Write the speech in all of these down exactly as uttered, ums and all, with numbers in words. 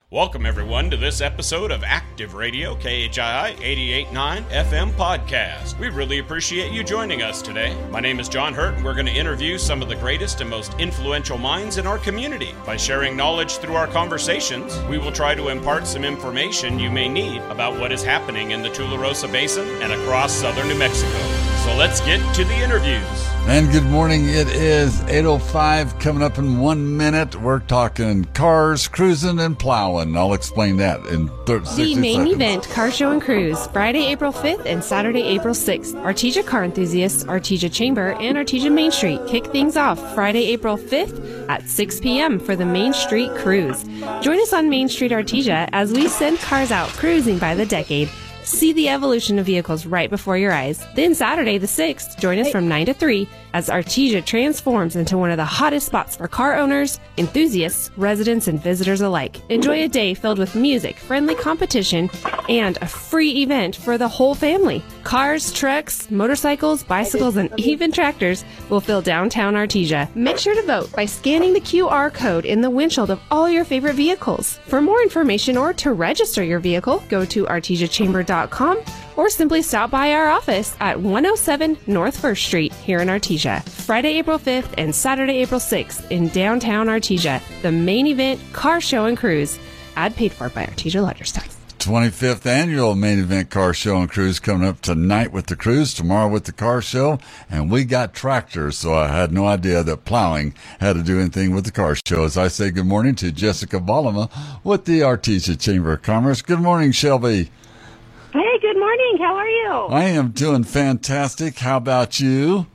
Welcome, everyone, to this episode of Active Radio, K H I I eighty-eight point nine F M podcast. We really appreciate you joining us today. My name is John Hurt, and we're going to interview some of the greatest and most influential minds in our community. By sharing knowledge through our conversations, we will try to impart some information you may need about what is happening in the Tularosa Basin and across southern New Mexico. So let's get to the interviews. And good morning. It is eight oh five coming up in one minute. We're talking cars, cruising, and plowing. I'll explain that in thirty seconds. The main event, Car Show and Cruise, Friday, April fifth and Saturday, April sixth. Artesia Car Enthusiasts, Artesia Chamber, and Artesia Main Street kick things off Friday, April fifth at six p.m. for the Main Street Cruise. Join us on Main Street Artesia as we send cars out cruising by the decade. See the evolution of vehicles right before your eyes. Then Saturday the sixth, join us from nine to three as Artesia transforms into one of the hottest spots for car owners, enthusiasts, residents, and visitors alike. Enjoy a day filled with music, friendly competition, and a free event for the whole family. Cars, trucks, motorcycles, bicycles, and even tractors will fill downtown Artesia. Make sure to vote by scanning the Q R code in the windshield of all your favorite vehicles. For more information or to register your vehicle, go to artesia chamber dot com or simply stop by our office at one oh seven North First Street here in Artesia. Friday, April fifth and Saturday, April sixth in downtown Artesia. The main event, Car Show and Cruise. Ad paid for by Artesia Lodgerstown. twenty-fifth annual main event car show and cruise coming up tonight with the cruise, tomorrow with the car show, and we got tractors, so I had no idea that plowing had to do anything with the car show. As I say good morning to Jessica Volema with the Artesia Chamber of Commerce. Good morning, Shelby. Hey, good morning. How are you? I am doing fantastic. How about you?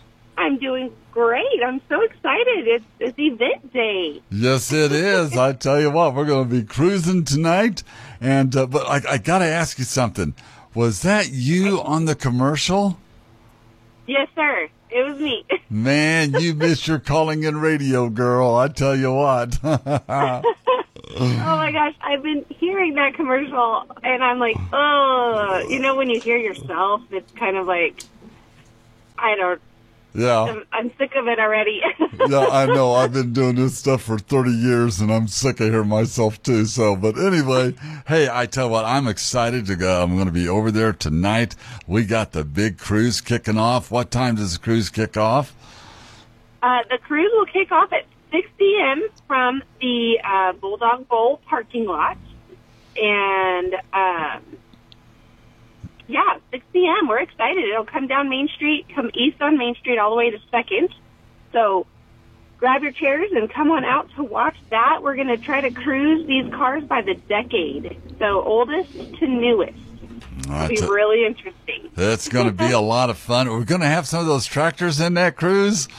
I'm doing great. I'm so excited. It's, it's event day. Yes, it is. I tell you what, we're going to be cruising tonight. And uh, but I, I got to ask you something. Was that you on the commercial? Yes, sir. It was me. Man, you missed your calling in radio, girl. I tell you what. Oh, my gosh. I've been hearing that commercial, and I'm like, oh, you know, when you hear yourself, it's kind of like, I don't, Yeah. I'm, I'm sick of it already. Yeah, I know. I've been doing this stuff for thirty years, and I'm sick of hearing myself, too. So, but anyway, hey, I tell you what, I'm excited to go. I'm going to be over there tonight. We got the big cruise kicking off. What time does the cruise kick off? Uh, the cruise will kick off at six p.m. from the uh, Bulldog Bowl parking lot. And, um, yeah, six p.m. We're excited. It'll come down Main Street, come east on Main Street all the way to second. So grab your chairs and come on out to watch that. We're going to try to cruise these cars by the decade. So oldest to newest. It'll be really interesting. It's going to be a lot of fun. We're going to have some of those tractors in that cruise?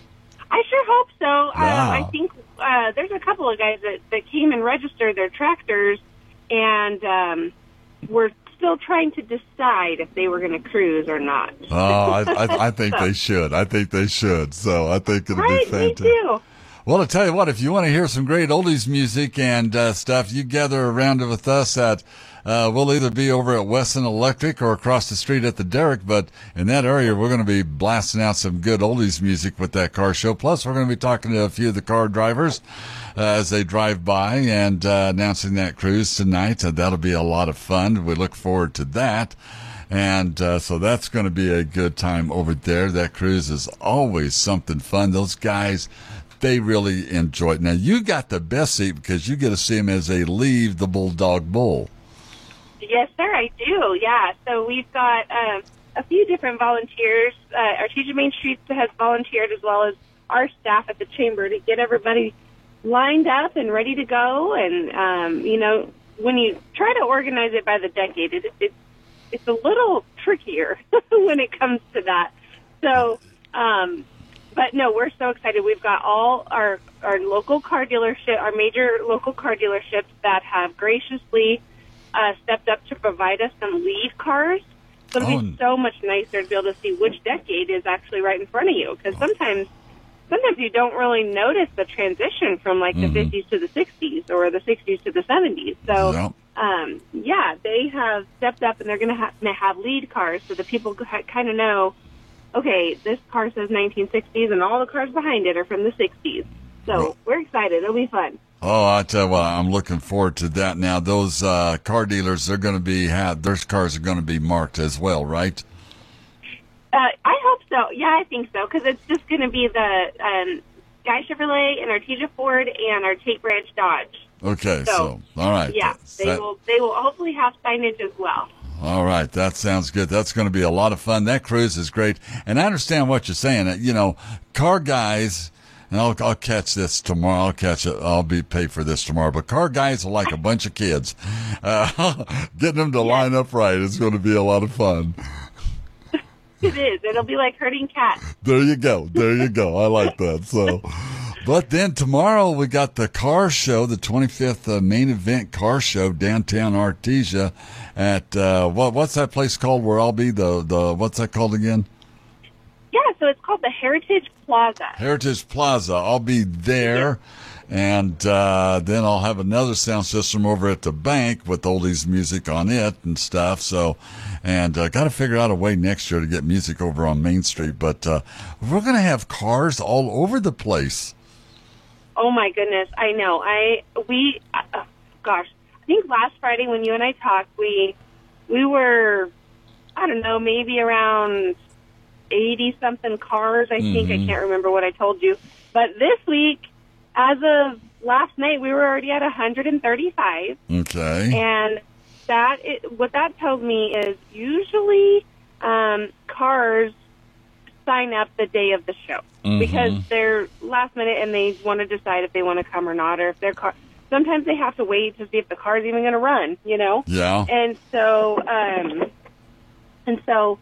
I sure hope so. Wow. Um, I think uh, there's a couple of guys that, that came and registered their tractors, and um, we're still trying to decide if they were going to cruise or not. Oh, I, I, I think so. They should. I think they should. So I think it'll right, be fantastic. Me too. Well, I'll tell you what, if you want to hear some great oldies music and uh, stuff, you gather around with us at, uh, we'll either be over at Wesson Electric or across the street at the Derrick, but in that area, we're going to be blasting out some good oldies music with that car show. Plus, we're going to be talking to a few of the car drivers uh, as they drive by and uh, announcing that cruise tonight. Uh, that'll be a lot of fun. We look forward to that. And uh, so that's going to be a good time over there. That cruise is always something fun. Those guys, they really enjoy it. Now, you got the best seat because you get to see them as they leave the Bulldog Bowl. Yes, sir, I do, yeah. So we've got um, a few different volunteers. Uh, Artesia Main Street has volunteered as well as our staff at the Chamber to get everybody lined up and ready to go. And, um, you know, when you try to organize it by the decade, it, it, it's a little trickier when it comes to that. So, um, but no, we're so excited. We've got all our, our local car dealership, our major local car dealerships that have graciously uh, stepped up to provide us some lead cars. So it'll be so much nicer to be able to see which decade is actually right in front of you. Because sometimes, sometimes you don't really notice the transition from like the mm-hmm. fifties to the sixties or the sixties to the seventies. So, yep. um, yeah, they have stepped up and they're going to ha- have lead cars so that people ha- kind of know, okay, this car says nineteen sixties and all the cars behind it are from the sixties. So we're excited. It'll be fun. Oh, I tell you what, I'm looking forward to that. Now, those uh, car dealers, they're going to be, have, their cars are going to be marked as well, right? Uh, I hope so. Yeah, I think so, because it's just going to be the um, Sky Chevrolet and Artesia Ford and our Tate Branch Dodge. Okay, so, so all right. Yeah, they that, will. They will hopefully have signage as well. All right, that sounds good. That's going to be a lot of fun. That cruise is great, and I understand what you're saying. You know, car guys. And I'll, I'll catch this tomorrow. I'll catch it. I'll be paid for this tomorrow. But car guys are like a bunch of kids. Uh, getting them to yeah. line up right is going to be a lot of fun. It is. It'll be like herding cats. There you go. There you go. I like that. So, but then tomorrow we got the car show, the twenty-fifth uh, main event car show downtown Artesia at uh, what? What's that place called? Where I'll be the the what's that called again? Yeah, so it's called the Heritage Plaza. Heritage Plaza. I'll be there, yeah. and uh, then I'll have another sound system over at the bank with oldies music on it and stuff. So, and uh, got to figure out a way next year to get music over on Main Street. But uh, we're going to have cars all over the place. Oh my goodness, I know. I we uh, gosh, I think last Friday when you and I talked, we we were I don't know, maybe around eighty-something cars, I think. Mm-hmm. I can't remember what I told you. But this week, as of last night, we were already at one hundred thirty-five. Okay. And that is, what that tells me is usually um, cars sign up the day of the show. Mm-hmm. Because they're last minute and they want to decide if they want to come or not, or if their car... Sometimes they have to wait to see if the car's even going to run, you know? Yeah. And so... Um, and so...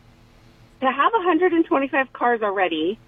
To have one hundred twenty-five cars already,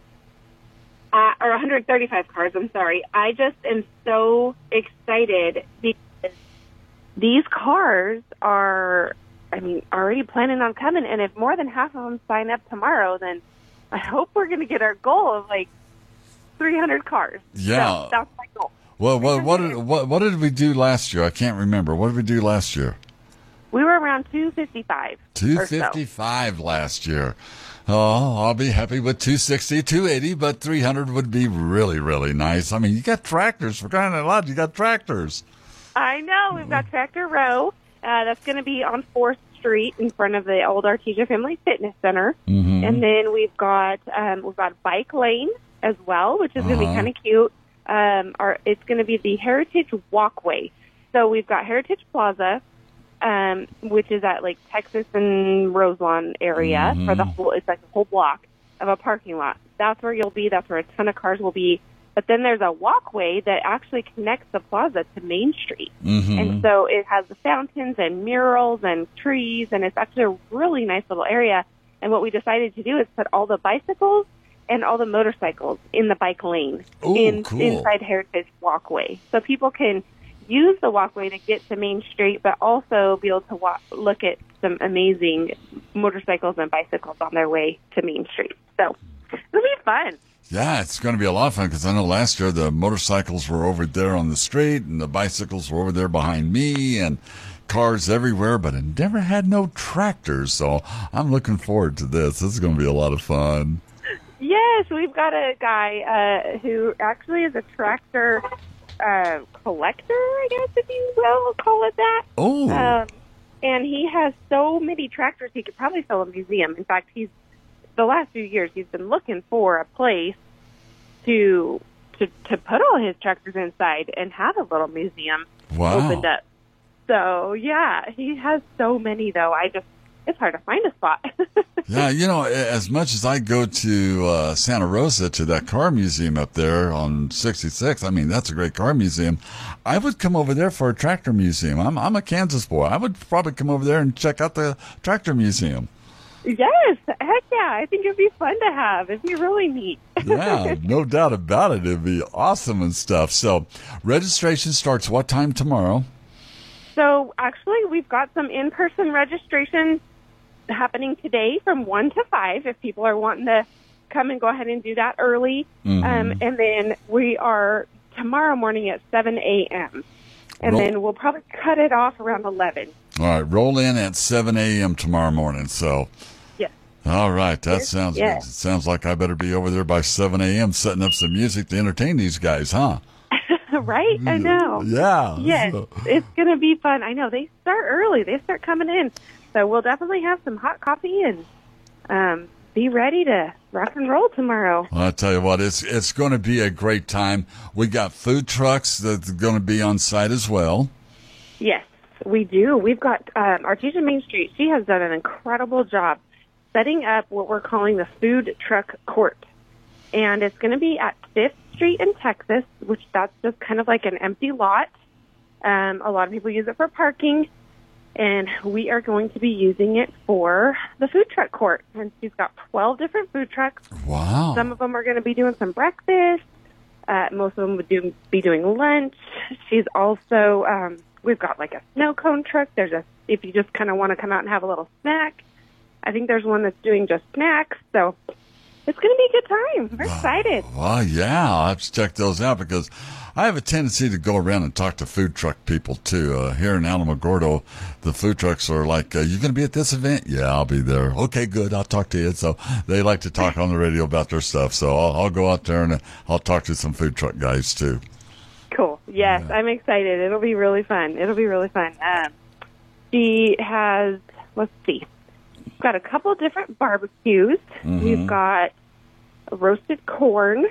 uh, or one hundred thirty-five cars, I'm sorry, I just am so excited because these cars are, I mean, already planning on coming, and if more than half of them sign up tomorrow, then I hope we're going to get our goal of like three hundred cars. Yeah. So that's my goal. Well, what, what, did, what, what did we do last year? I can't remember. What did we do last year? We were around two fifty-five. two fifty-five so. Last year. Oh, I'll be happy with two sixty, two eighty, but three hundred would be really, really nice. I mean, you got tractors. For crying out loud, you got tractors. I know. We've got Tractor Row. Uh, that's going to be on fourth Street in front of the old Artesia Family Fitness Center. Mm-hmm. And then we've got um, we've got Bike Lane as well, which is uh-huh. going to be kind of cute. Um, our, it's going to be the Heritage Walkway. So we've got Heritage Plaza, Um, which is at like Texas and Roselawn area mm-hmm. for the whole, it's like a whole block of a parking lot. That's where you'll be. That's where a ton of cars will be. But then there's a walkway that actually connects the plaza to Main Street. Mm-hmm. And so it has the fountains and murals and trees, and it's actually a really nice little area. And what we decided to do is put all the bicycles and all the motorcycles in the bike lane Ooh, in, cool. inside Heritage Walkway. So people can use the walkway to get to Main Street, but also be able to wa- look at some amazing motorcycles and bicycles on their way to Main Street. So it'll be fun. Yeah, it's going to be a lot of fun because I know last year the motorcycles were over there on the street and the bicycles were over there behind me and cars everywhere, but it never had no tractors. So I'm looking forward to this. This is going to be a lot of fun. Yes, we've got a guy uh, who actually is a tractor Uh, collector, I guess, if you will call it that. Oh. Um, and he has so many tractors, he could probably fill a museum. In fact, he's the last few years he's been looking for a place to to to put all his tractors inside and have a little museum wow. opened up. So yeah, he has so many though. I just it's hard to find a spot. Yeah, you know, as much as I go to uh, Santa Rosa to that car museum up there on sixty-six, I mean, that's a great car museum. I would come over there for a tractor museum. I'm I'm a Kansas boy. I would probably come over there and check out the tractor museum. Yes, heck yeah. I think it'd be fun to have. It'd be really neat. Yeah, no doubt about it. It'd be awesome and stuff. So registration starts what time tomorrow? So actually, we've got some in-person registration happening today from one to five if people are wanting to come and go ahead and do that early. Mm-hmm. Um, and then we are tomorrow morning at seven a.m. And roll. Then we'll probably cut it off around eleven. All right, roll in at seven a.m. tomorrow morning. So, yes. All right, that yes. sounds yes. good. It sounds like I better be over there by seven a.m. setting up some music to entertain these guys, huh? Right? I know. Yeah. Yes, So- it's going to be fun. I know. They start early. They start coming in. So we'll definitely have some hot coffee and um, be ready to rock and roll tomorrow. Well, I tell you what, it's it's going to be a great time. We got food trucks that's going to be on site as well. Yes, we do. We've got um, Artesia Main Street. She has done an incredible job setting up what we're calling the food truck court. And it's going to be at Fifth Street in Texas, which that's just kind of like an empty lot. Um, a lot of people use it for parking. And we are going to be using it for the food truck court. And she's got twelve different food trucks. Wow. Some of them are going to be doing some breakfast. Uh, most of them would do, be doing lunch. She's also, um, we've got like a snow cone truck. There's a, if you just kind of want to come out and have a little snack. I think there's one that's doing just snacks. So it's going to be a good time. We're excited. Well, yeah, I'll have to check those out because I have a tendency to go around and talk to food truck people, too. Uh, here in Alamogordo, the food trucks are like, uh, you going to be at this event? Yeah, I'll be there. Okay, good. I'll talk to you. So they like to talk on the radio about their stuff. So I'll, I'll go out there and uh, I'll talk to some food truck guys, too. Cool. Yes, yeah. I'm excited. It'll be really fun. It'll be really fun. Um, she has, let's see, we've got a couple different barbecues. Mm-hmm. We've got roasted corn,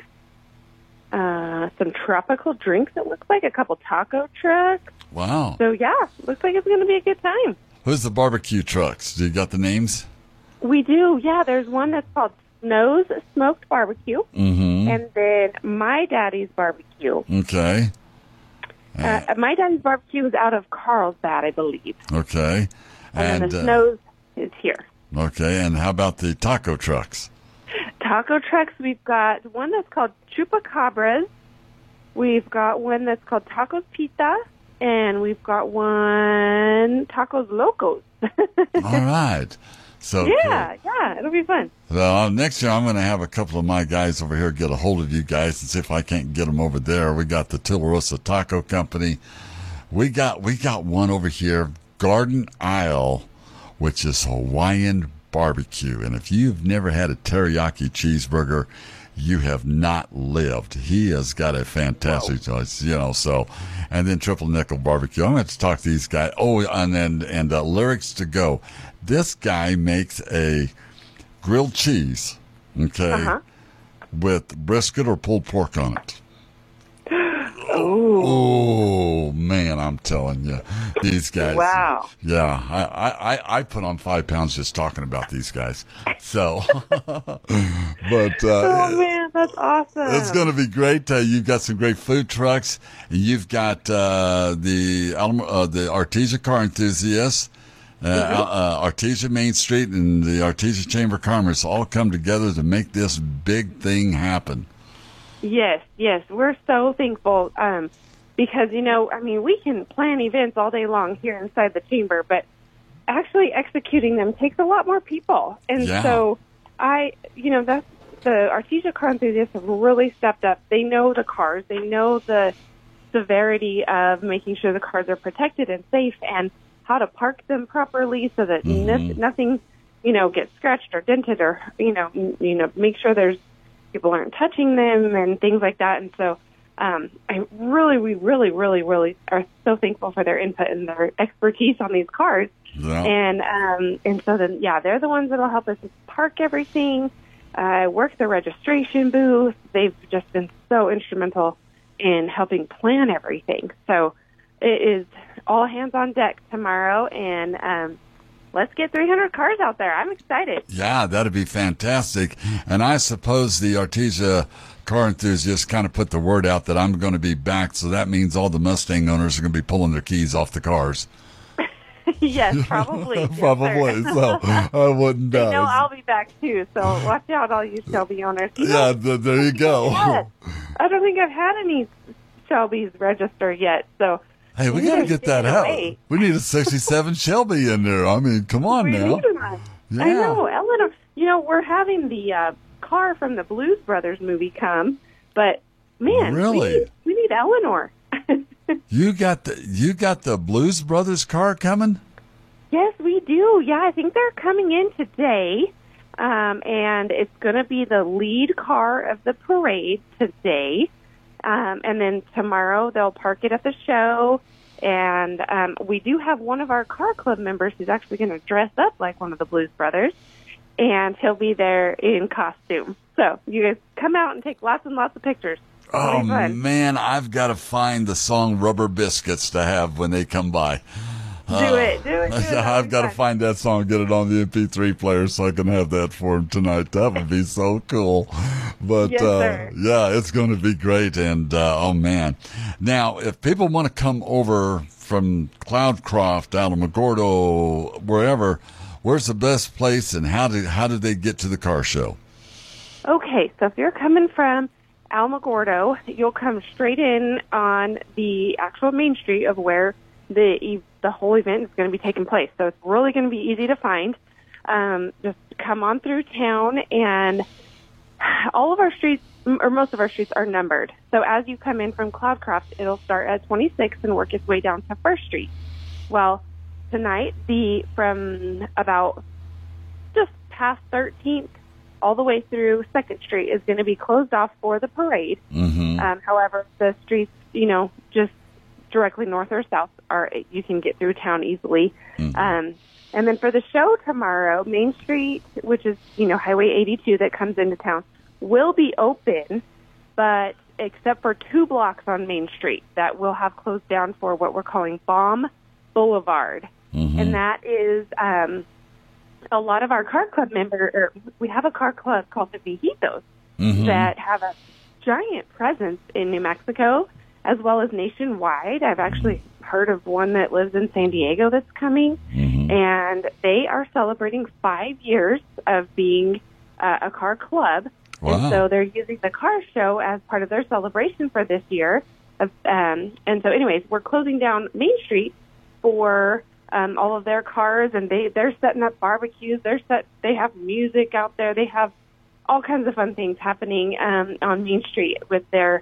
uh, some tropical drinks, it looks like, a couple taco trucks. Wow. So, yeah, looks like it's going to be a good time. Who's the barbecue trucks? Do you got the names? We do, yeah. There's one that's called Snow's Smoked Barbecue, mm-hmm. and then My Daddy's Barbecue. Okay. Uh, My Daddy's Barbecue is out of Carlsbad, I believe. Okay. And, and then the uh, Snow's is here. Okay, and how about the taco trucks? Taco trucks, we've got one that's called Chupacabras. We've got one that's called Tacos Pizza. And we've got one Tacos Locos. All right. So yeah, cool. yeah, it'll be fun. Well, next year I'm going to have a couple of my guys over here get a hold of you guys and see if I can't get them over there. We got the Tularosa Taco Company. We got we got one over here, Garden Isle, which is Hawaiian barbecue. And if you've never had a teriyaki cheeseburger, you have not lived. He has got a fantastic choice, you know. So, and then Triple Nickel Barbecue. I'm going to talk to these guys. Oh, and then and uh, Lyrics to Go. This guy makes a grilled cheese, okay, uh-huh. with brisket or pulled pork on it. Ooh. Oh, man, I'm telling you, these guys. Wow. Yeah, I, I, I put on five pounds just talking about these guys. So, but. Uh, oh, man, that's awesome. It's going to be great. Uh, you've got some great food trucks. You've got uh, the uh, the Artesia Car Enthusiasts, uh, mm-hmm. uh, Artesia Main Street, and the Artesia Chamber of Commerce all come together to make this big thing happen. Yes, yes. We're so thankful um, because, you know, I mean, we can plan events all day long here inside the chamber, but actually executing them takes a lot more people. And yeah. so I, you know, that's the Artesia Car Enthusiasts have really stepped up. They know the cars. They know the severity of making sure the cars are protected and safe and how to park them properly so that mm-hmm. n- nothing, you know, gets scratched or dented or, you know, you know, make sure there's people aren't touching them and things like that. And so um, I really, we really, really, really are so thankful for their input and their expertise on these cars. Yeah. And um, and so then, yeah, they're the ones that will help us park everything, uh, work the registration booth. They've just been so instrumental in helping plan everything. So it is all hands on deck tomorrow, and um, let's get three hundred cars out there. I'm excited. Yeah, that'd be fantastic. And I suppose the Artesia Car Enthusiasts kind of put the word out that I'm going to be back, so that means all the Mustang owners are going to be pulling their keys off the cars. Yes, probably. Probably. Yes, so I wouldn't know. They know I'll be back too, so watch out, all you Shelby owners. You yeah, know, th- there you go. I don't think I've had any Shelbys register yet, so. Hey, we got to get that out. Away. We need a sixty-seven Shelby in there. I mean, come on we now. Need one. Yeah. I know, Eleanor. You know, we're having the uh, car from the Blues Brothers movie come, but man, really, we need, we need Eleanor. you got the you got the Blues Brothers car coming? Yes, we do. Yeah, I think they're coming in today, um, and it's going to be the lead car of the parade today. Um, and then tomorrow they'll park it at the show. And um, we do have one of our car club members who's actually going to dress up like one of the Blues Brothers, and he'll be there in costume. So you guys come out and take lots and lots of pictures. Oh, man, I've got to find the song Rubber Biscuits to have when they come by. Do uh, it, do it. Do it. I've got to find that song, get it on the M P three player so I can have that for him tonight. That would be so cool. But, yes, uh, yeah, it's going to be great. And, uh, oh, man. Now, if people want to come over from Cloudcroft, Alamogordo, wherever, where's the best place and how do, how do they get to the car show? Okay, so if you're coming from Alamogordo, you'll come straight in on the actual main street of where the the whole event is going to be taking place. So it's really going to be easy to find. Um, just come on through town, and all of our streets, or most of our streets, are numbered. So as you come in from Cloudcroft, it'll start at twenty-sixth and work its way down to First Street. Well, tonight, the from about just past thirteenth all the way through Second Street is going to be closed off for the parade. Mm-hmm. Um, however, the streets, you know, just directly north or south, are you can get through town easily. Mm-hmm. Um, and then for the show tomorrow, Main Street, which is, you know, Highway eighty-two that comes into town, will be open, but except for two blocks on Main Street that will have closed down for what we're calling Bomb Boulevard. Mm-hmm. And that is um, a lot of our car club members, or we have a car club called the Viejitos mm-hmm. that have a giant presence in New Mexico, as well as nationwide. I've actually heard of one that lives in San Diego that's coming, mm-hmm. and they are celebrating five years of being uh, a car club. Wow. And so they're using the car show as part of their celebration for this year. Um, and so anyways, we're closing down Main Street for um, all of their cars, and they, they're setting up barbecues. They're set, they have music out there. They have all kinds of fun things happening um, on Main Street with their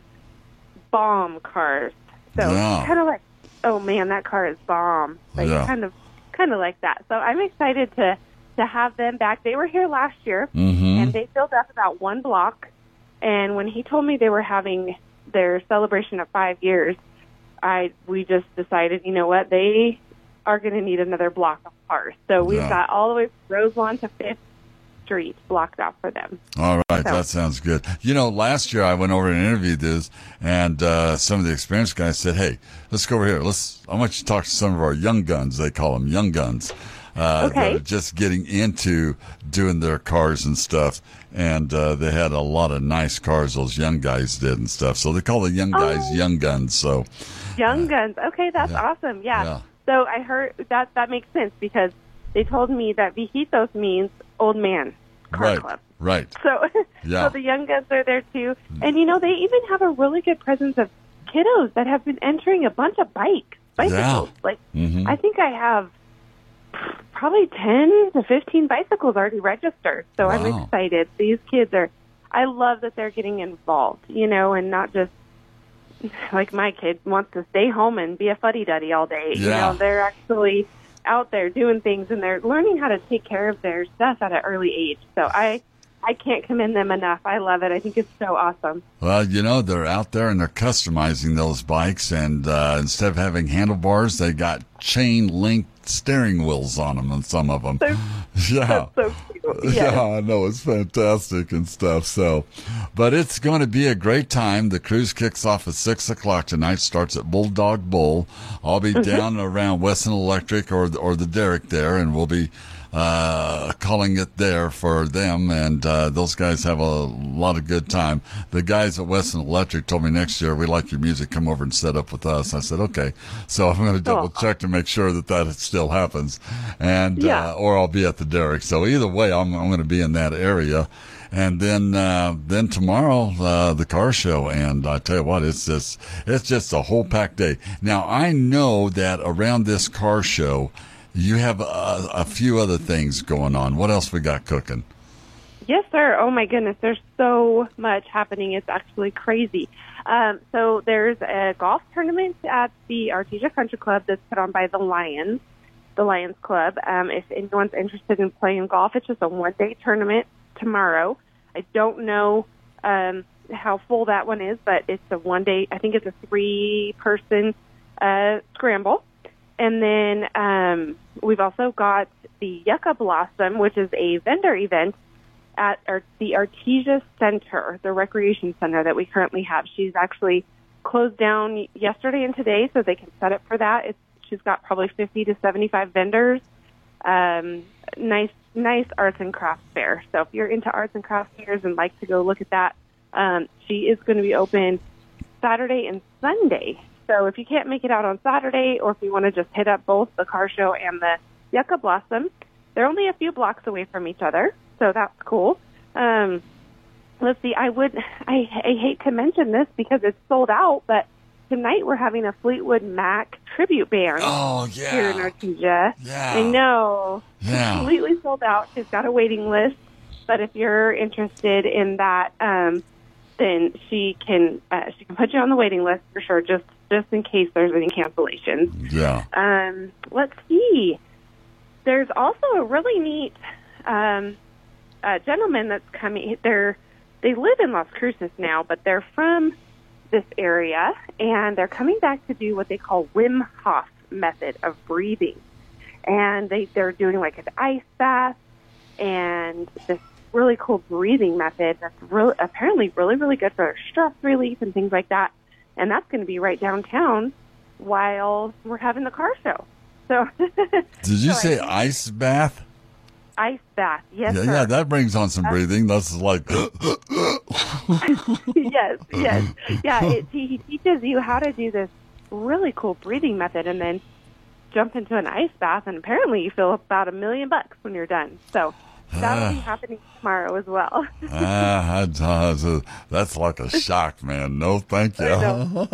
bomb cars. So yeah. kind of like, oh man, that car is bomb. Like yeah. kind of, kind of like that. So I'm excited to to have them back. They were here last year, mm-hmm. and they filled up about one block. And when he told me they were having their celebration of five years, I we just decided, you know what, they are going to need another block of cars. So we've yeah. got all the way from Roselawn to Fifth Street blocked off for them. All right, so. That sounds good. You know, last year I went over and interviewed this, and uh, some of the experienced guys said, "Hey, let's go over here. Let's. I want you to talk to some of our young guns. They call them young guns. Uh, okay. That are just getting into doing their cars and stuff. And uh, they had a lot of nice cars. Those young guys did and stuff. So they call the young guys oh. young guns. So young uh, guns. Okay, that's yeah. awesome. Yeah. yeah. So I heard that that makes sense because they told me that Viejitos means old man car right. club. Right. So, yeah. so the young guns are there too. And, you know, they even have a really good presence of kiddos that have been entering a bunch of bikes, bicycles. Yeah. Like, mm-hmm. I think I have probably ten to fifteen bicycles already registered. So wow. I'm excited. These kids are, I love that they're getting involved, you know, and not just like my kid wants to stay home and be a fuddy-duddy all day. Yeah. You know, they're actually out there doing things, and they're learning how to take care of their stuff at an early age. So I, I can't commend them enough. I love it. I think it's so awesome. Well, you know, they're out there and they're customizing those bikes, and uh, instead of having handlebars, they got chain-linked steering wheels on them, and some of them. So, yeah. That's so cute. Yes. Yeah, I know. It's fantastic and stuff. So, but it's going to be a great time. The cruise kicks off at six o'clock tonight, starts at Bulldog Bowl. I'll be mm-hmm. down around Wesson Electric or, or the Derrick there, and we'll be uh, calling it there for them. And uh, those guys have a lot of good time. The guys at Wesson Electric told me next year, we like your music, come over and set up with us. I said, okay. So I'm going to double oh. check to make sure that that still happens. And, yeah. uh, or I'll be at the Derrick. So either way, I'm, I'm going to be in that area. And then, uh, then tomorrow, uh, the car show. And I tell you what, it's just, it's just a whole packed day. Now, I know that around this car show, you have a, a few other things going on. What else we got cooking? Yes, sir. Oh, my goodness. There's so much happening. It's actually crazy. Um, so there's a golf tournament at the Artesia Country Club that's put on by the Lions, the Lions Club. Um, if anyone's interested in playing golf, it's just a one-day tournament tomorrow. I don't know um, how full that one is, but it's a one day, I think it's a three person uh, scramble. And then um, we've also got the Yucca Blossom, which is a vendor event at our, the Artesia Center, the recreation center that we currently have. She's actually closed down yesterday and today, so they can set up for that. It's, she's got probably fifty to seventy-five vendors. Um, nice, nice arts and crafts fair. So if you're into arts and crafts fairs and like to go look at that, um, she is going to be open Saturday and Sunday. So if you can't make it out on Saturday, or if you want to just hit up both the car show and the Yucca Blossom, they're only a few blocks away from each other, so that's cool. Um, let's see, I would, I, I hate to mention this because it's sold out, but tonight we're having a Fleetwood Mac tribute band oh, yeah. here in Artesia. Yeah. I know. Yeah. It's completely sold out. She's got a waiting list, but if you're interested in that, um, then she can uh, she can put you on the waiting list for sure, just just in case there's any cancellations. Yeah. Um, let's see. There's also a really neat um, uh, gentleman that's coming. They're they live in Las Cruces now, but they're from this area, and they're coming back to do what they call Wim Hof method of breathing. And they they're doing like an ice bath and this really cool breathing method that's really, apparently really, really good for stress relief and things like that. And that's going to be right downtown while we're having the car show. So, did you so say ice bath? Ice bath, yes, Yeah, sir. yeah, that brings on some breathing. That's like, yes, yes, yeah. It, he, he teaches you how to do this really cool breathing method, and then jump into an ice bath, and apparently you feel about a million bucks when you're done. So that'll be happening tomorrow as well. ah, uh, that's like a shock, man. No, thank you. I know.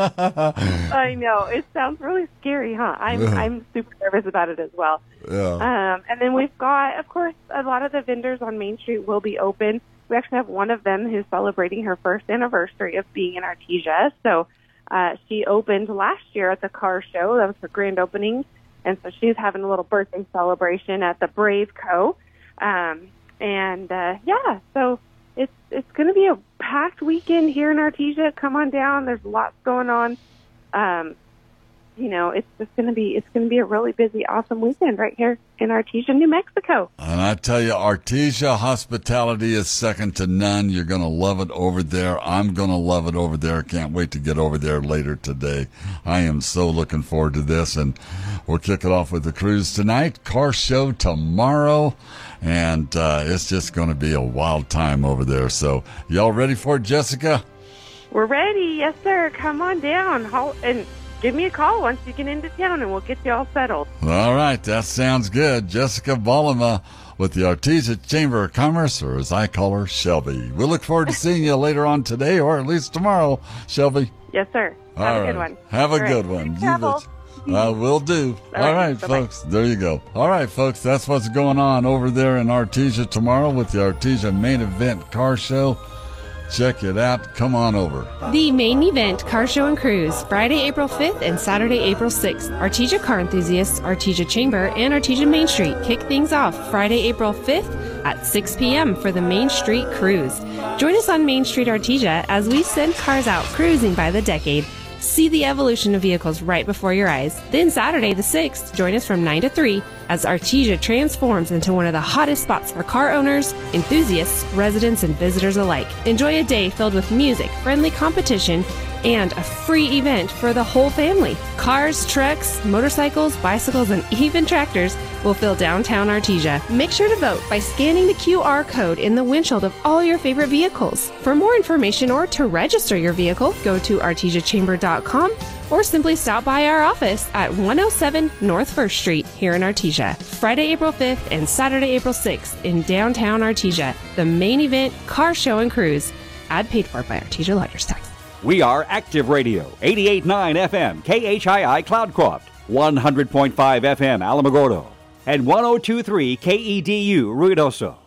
I know. It sounds really scary, huh? I'm I'm super nervous about it as well. Yeah. Um, and then we've got, of course, a lot of the vendors on Main Street will be open. We actually have one of them who's celebrating her first anniversary of being in Artesia. So uh, she opened last year at the car show. That was her grand opening. And so she's having a little birthday celebration at the Brave Co. Um, and, uh, yeah, so it's, it's going to be a packed weekend here in Artesia. Come on down. There's lots going on. Um, you know, it's just going to be, it's going to be a really busy, awesome weekend right here in Artesia, New Mexico. And I tell you, Artesia hospitality is second to none. You're going to love it over there. I'm going to love it over there. Can't wait to get over there later today. I am so looking forward to this. And we'll kick it off with the cruise tonight, car show tomorrow. And uh, it's just going to be a wild time over there. So y'all ready for it, Jessica? We're ready. Yes, sir. Come on down. And give me a call once you get into town, and we'll get you all settled. All right. That sounds good. Jessica Ballema with the Artesia Chamber of Commerce, or as I call her, Shelby. We look forward to seeing you later on today, or at least tomorrow, Shelby. Yes, sir. Have all a right. good one. Have a all good right. one. Travel. Uh, will do. All, all right, right folks. There you go. All right, folks. That's what's going on over there in Artesia tomorrow with the Artesia Main Event Car Show. Check it out. Come on over. The main event, Car Show and Cruise, Friday, April fifth and Saturday, April sixth. Artesia car enthusiasts, Artesia Chamber, and Artesia Main Street kick things off Friday, April fifth at six p.m. for the Main Street Cruise. Join us on Main Street Artesia as we send cars out cruising by the decade. See the evolution of vehicles right before your eyes. Then Saturday the sixth, join us from nine to three as Artesia transforms into one of the hottest spots for car owners, enthusiasts, residents, and visitors alike. Enjoy a day filled with music, friendly competition, and a free event for the whole family. Cars, trucks, motorcycles, bicycles, and even tractors will fill downtown Artesia. Make sure to vote by scanning the Q R code in the windshield of all your favorite vehicles. For more information or to register your vehicle, go to artesia chamber dot com or simply stop by our office at one oh seven North First Street here in Artesia. Friday, April fifth and Saturday, April sixth in downtown Artesia. The main event, Car Show and Cruise. Ad paid for by Artesia Lodgers Tax. We are Active Radio, eighty-eight point nine F M, K H I I Cloudcroft, one hundred point five F M Alamogordo, and one oh two point three K E D U Ruidoso.